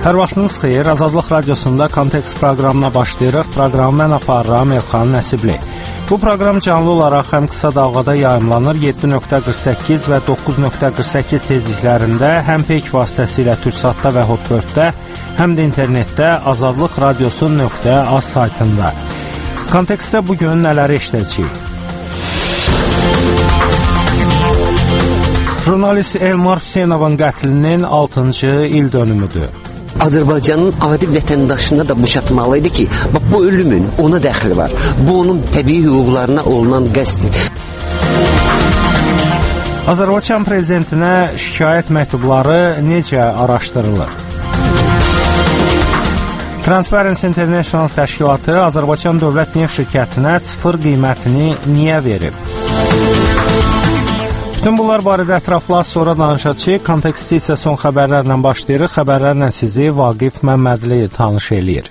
Hər vaxtınız xeyir, Azadlıq Radiosunda Kontekst proqramına başlayırıq. Proqramı mən aparıram Elxan Nəsibli. Bu proqram canlı olaraq həm qısa dalğada yayımlanır 7.48 və 9.48 tezliklərində, həm peyk vasitəsilə Türksatda və Hotbird-də, həm də internetdə azadlıqradiosu.az saytında. Kontekstdə bugün nələri eşidəcəyik? Jurnalist Elmar Hüseynovun qətlinin 6-cı il dönümüdür. Azərbaycanın adi vətəndaşına da bu çatmalıydı ki, bax bu ölümün ona dəxli var. Bu onun təbii hüquqlarına olunan qəsdir. Azərbaycan prezidentinə şikayət məktubları necə araşdırılır? Transparency International təşkilatı Azərbaycan Dövlət Neft şirkətinə sıfır qiymətini niyə verib? Bütün bunlar barədə ətraflı sonra danışacağıq. Konteksti isə son xəbərlərlə başlayırıq. Xəbərlərlə sizi Vaqif Məmmədli tanış eləyir.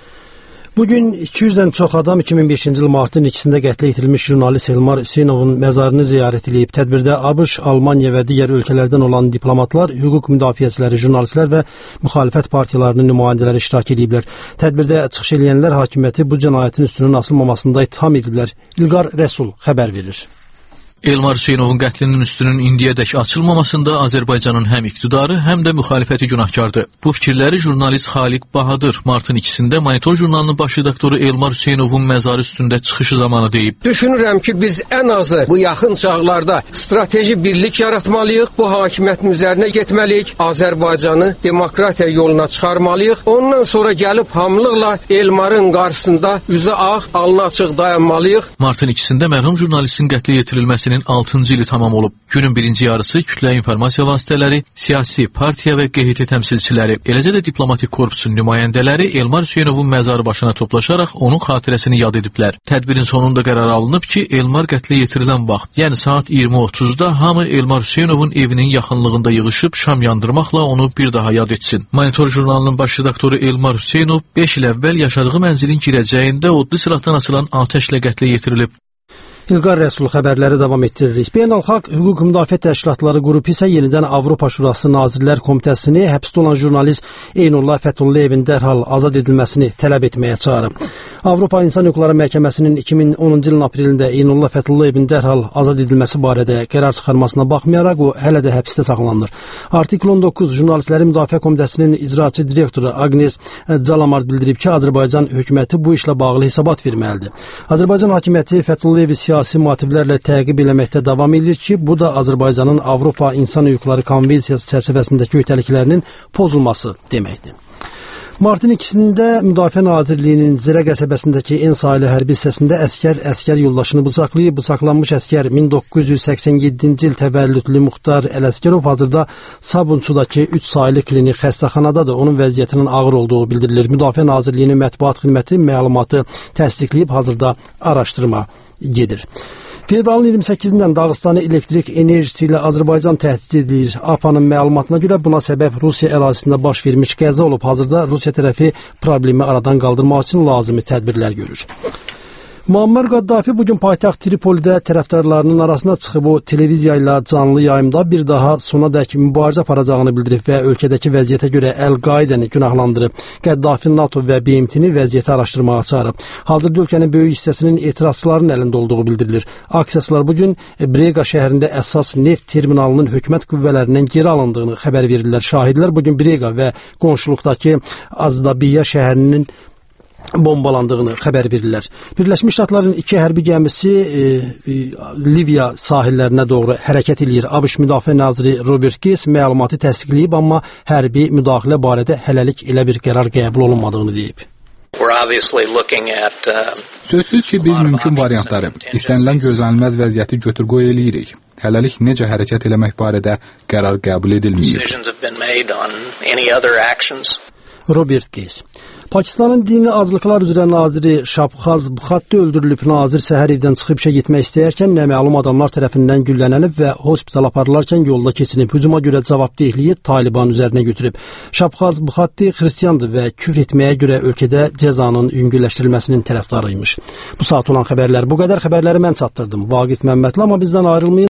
Bugün 200-dən çox adam 2005-ci il martın 2-sində qətlə yetirilmiş jurnalist Elmar Hüseynovun məzarını ziyarət edib. Tədbirdə ABŞ, Almaniya və digər ölkələrdən olan diplomatlar, hüquq müdafiəçiləri, jurnalistlər və müxalifət partiyalarının nümayəndələri iştirak ediblər. Tədbirdə çıxış edənlər hakimiyyəti bu cinayətin üstünün asılmamasında ittiham ediblər. İlqar Rəsul xəbər verir. Elmar Hüseynovun qətlinin üstünün indiyədək açılmamasında Azərbaycanın həm iqtidarı, həm də müxalifəti günahkardır. Bu fikirləri jurnalist Xaliq Bahadır martın 2-sində Monitor jurnalının baş redaktoru Elmar Hüseynovun məzarı üstündə çıxışı zamanı deyib. Düşünürəm ki, biz ən azı bu yaxın çağlarda strateji birlik yaratmalıyıq, bu hakimiyyətin üzərinə getməliyik, Azərbaycanı demokratiya yoluna çıxarmalıyıq. Ondan sonra gəlib hamılıqla Elmarın qarşısında üzü ağ, alnı açıq dayanmalıyıq. Martın 2-sində mərhum jurnalistin qətlə yetirilməsinin 6-cı ili tamam olub. Günün birinci yarısı kütləvi informasiya vasitələri, siyasi partiya və QHT təmsilçiləri, eləcə də diplomatik korpusun nümayəndələri Elmar Hüseynovun məzarı başına toplaşaraq onun xatirəsini yad ediblər. Tədbirin sonunda qərar alınıb ki, Elmar qətlə yetirilən vaxt, yəni saat 20:30-da hamı Elmar Hüseynovun evinin yaxınlığında yığışıb şam yandırmaqla onu bir daha yad etsin. Monitor jurnalının baş redaktoru Elmar Hüseynov 5 il əvvəl yaşadığı mənzilin girəcəyində odlu silahdan açılan atəşlə qətlə yetirilib. İlqar Rəsul xəbərləri davam etdiririk. Beynəlxalq Hüquq Müdafiə Təşkilatları qrupu isə yenidən Avropa Şurası Nazirlər Komitəsini həbsdə olan jurnalist Eynullah Fətulliyevin dərhal azad edilməsini tələb etməyə çağırıb. Avropa İnsan Hüquqları Məhkəməsinin 2010-cu ilin aprelində Eynullah Fətulliyevin dərhal azad edilməsi barədə qərar çıxarmasına baxmayaraq o hələ də həbsdə saxlanılır. Artikl 19 Jurnalistlərin Müdafiə Komitəsinin icraçı direktoru Agnes Calamard bildirib ki, Azərbaycan hökuməti bu işlə bağlı hesabat verməlidir. Azərbaycan hakimiyyəti Fətulliyevi siyasi motivlərlə təqib eləməkdə davam edir ki, bu da Azərbaycanın Avropa İnsan Hüquqları Konvensiyası çərçivəsindəki öhdəliklərinin pozulması deməkdir. Martın 2-sində Müdafiə Nazirliyinin Zirə qəsəbəsindəki Ensaylı hərbi hissəsində əskər yoldaşını bıçaqlayıb. Bıçaqlanmış əskər 1987-ci il təvəllüdlü Muxtar Ələskərov hazırda Sabunçudakı 3 saylı klinik xəstəxanadadır. Onun vəziyyətinin ağır olduğu bildirilir. Müdafiə Nazirliyinin mətbuat xidməti məlumatı təsdiqləyib hazırda araşdırma gedir. Fevralın 28-dən Dağıstanı elektrik enerjisi ilə Azərbaycan təhdid edilir. APA-nın məlumatına görə buna səbəb Rusiya ərazisində baş vermiş qəza olub. Hazırda Rusiya tərəfi problemi aradan qaldırmaq üçün lazımi tədbirlər görür. Muammar Qaddafi bugün paytaxt Tripolidə tərəfdarlarının arasına çıxıb o televiziya ilə canlı yayımda bir daha sonadək mübarizə aparacağını bildirib və ölkədəki vəziyyətə görə Əl-Qaidəni günahlandırıb. Qəddafi NATO və BMT-ni vəziyyəti araşdırmağa çağırıb. Hazırda ölkənin böyük hissəsinin etirazçıların əlində olduğu bildirilir. Aksiyaçılar bugün Brega şəhərində əsas neft terminalının hökumət qüvvələrindən geri alındığını xəbər verirlər. Şahidlər bugün Brega və qonşuluqdakı Azdabiya şəhərinin bombalandığını xəbər verirlər. Birləşmiş Ştatların 2 hərbi gəmisi Liviya sahillərinə doğru hərəkət edir. ABŞ Müdafiə naziri Robert Gates məlumatı təsdiqləyib, amma hərbi müdaxilə barədə hələlik elə bir qərar qəbul olunmadığını deyib. Sözsüz ki, biz mümkün variantları, istənilən gözlənilməz vəziyyəti götür-qoy eləyirik. Hələlik necə hərəkət eləmək barədə qərar qəbul edilməyib. Robert Gates. Pakistanın dini azlıqlar üzrə naziri Şabxaz Bxatti öldürülüb. Nazir səhər evdən çıxıb işə getmək istəyərkən naməlum adamlar tərəfindən güllənilib və hospitala aparılarkən yolda keçinib. Hücuma görə cavabdehliyi Taliban üzərinə götürüb. Şabxaz Bxatti xristiandır və küfr etməyə görə ölkədə cəzanın yüngülləşdirilməsinin tərəfdarıymış. Bu saat olan xəbərlər bu qədər. Xəbərləri mən çatdırdım. Vaqif Məmmədli, amma bizdən ayrılmayın.